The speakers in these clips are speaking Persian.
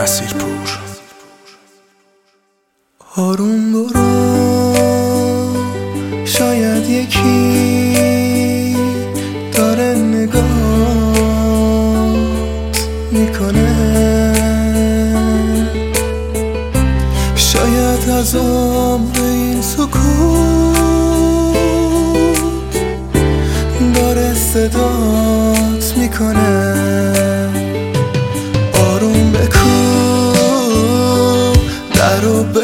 نصیرپور. آروم برو، شاید یکی داره نگاه میکنه، شاید از عمر این سکوت داره صدات میکنه. آروم بکن درو به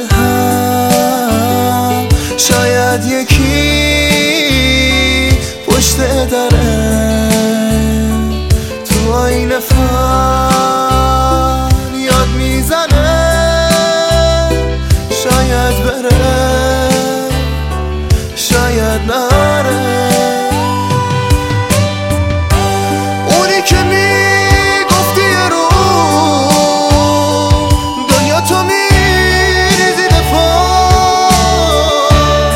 هم، شاید یکی پشت دره تو آینه فریاد میزنه، شاید بره شاید نره. اونی که میگفتی یه رو دنیا تو میریزی دفاع،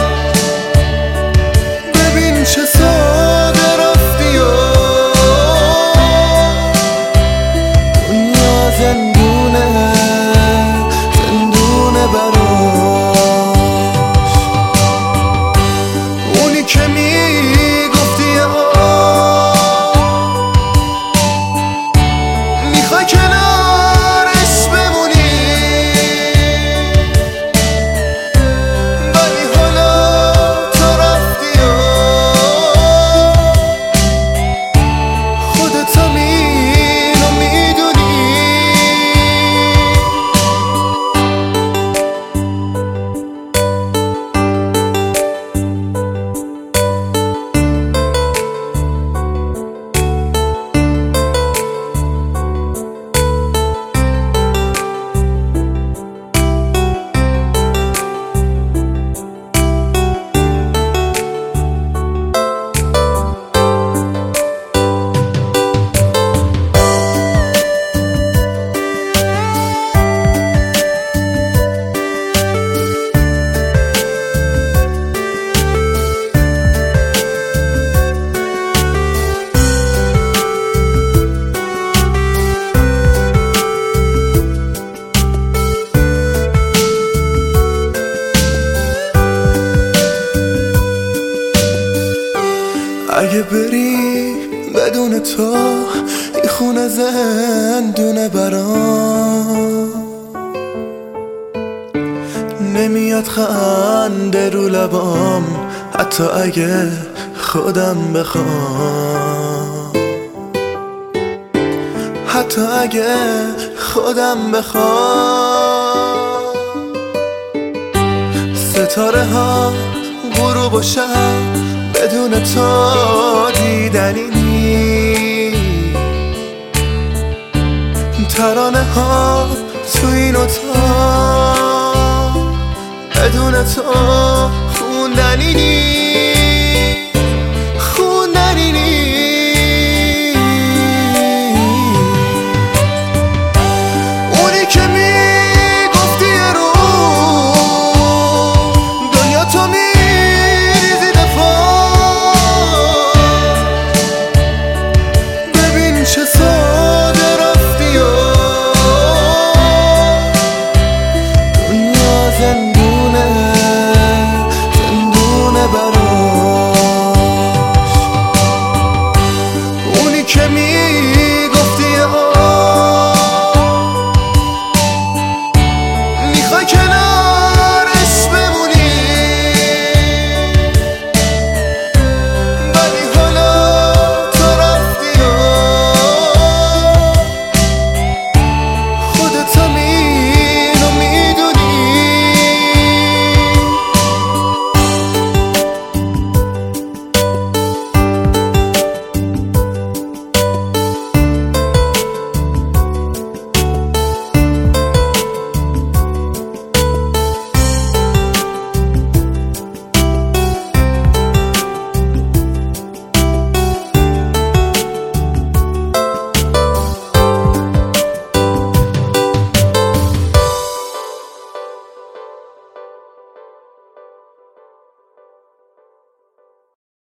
ببین چه ساده رفتی و دنیا زندونه زندونه براش. اونی که میگفتی میخوای کنارش بمونی، ولی حالا تو رفتی و خودتم اینو میدونی. اگه بری بدون تو این خونه زندونه برام، نمیاد خنده رو لبام حتی اگه خودم بخوام، حتی اگه خودم بخوام. ستاره ها غروب و شب بدون تو دیدنی نیست، ترانه ها تو این اتاق بدون تو خوندنی نیست.